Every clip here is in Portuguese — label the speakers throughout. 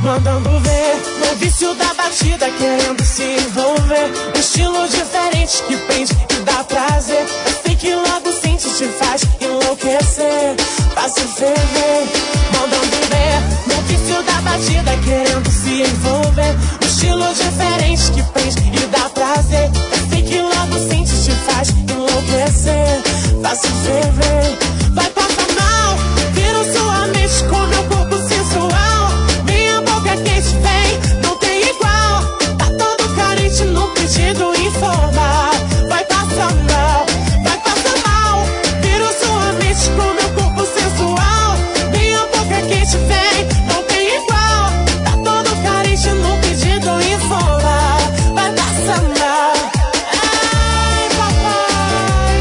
Speaker 1: mandando ver. No vício da batida, querendo se envolver. Um estilo diferente que prende e dá prazer. Eu sei que logo sente, te faz enlouquecer. Fácil ferver, mandando ver. No vício da batida, querendo se envolver. Um estilo diferente que prende e dá prazer. Eu sei que logo sente, te faz enlouquecer. Fácil ferver, vai passar mal. Vira sua mente com meu corpo sensual. Minha boca quente vem, não tem igual. Tá todo carente no pedido informal. Vai passar mal, vai passar mal. Vira sua mente com meu corpo sensual. Minha boca quente vem, não tem igual. Tá todo carente no pedido informal. Vai passar mal. Ai, papai.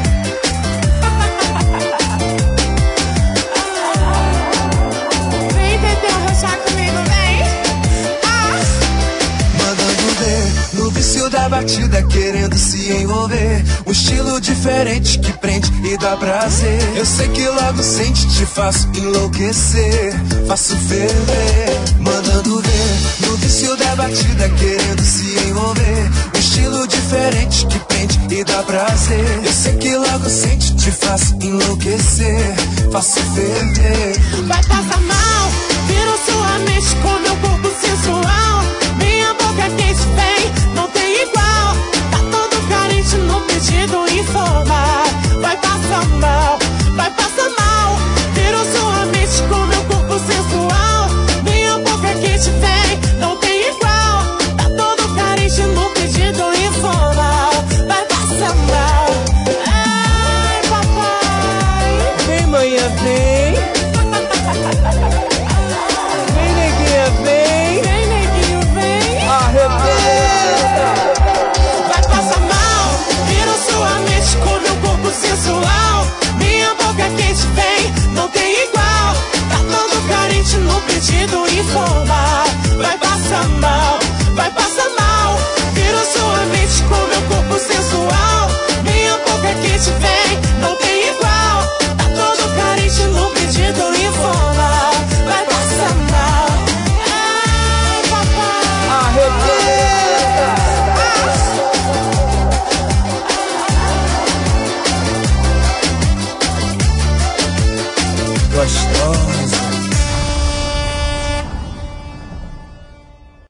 Speaker 1: Vem tentar arrochar comigo, vem.
Speaker 2: Mandando ver, no vício da batida, querendo se envolver. Um estilo diferente que prende e dá prazer. Eu sei que logo sente, te faço enlouquecer. Faço ferver, mandando ver. No vício da batida, querendo se envolver. Um estilo diferente que prende e dá prazer. Eu sei que logo sente, te faço enlouquecer. Faço ferver.
Speaker 1: Vai passar mal, vira sua mente com meu corpo sensual. Minha boca quente vem, não tem igual. Tá todo carente no pedido informal. Vai passar mal, vai passar mal. Vira sua mente com meu corpo sensual. Minha boca quente vem, não tem igual. Tá todo carente no pedido informal. Vai passar mal. Ai, papai.
Speaker 3: Vem, manhã, vem. Vem, neguinha, vem.
Speaker 1: Vem, neguinho, vem.
Speaker 3: Arrebenta.
Speaker 1: Vai passar mal, vira sua mente com meu corpo sensual. Minha boca quente vem, não tem igual. Tá todo carente no pedido informal.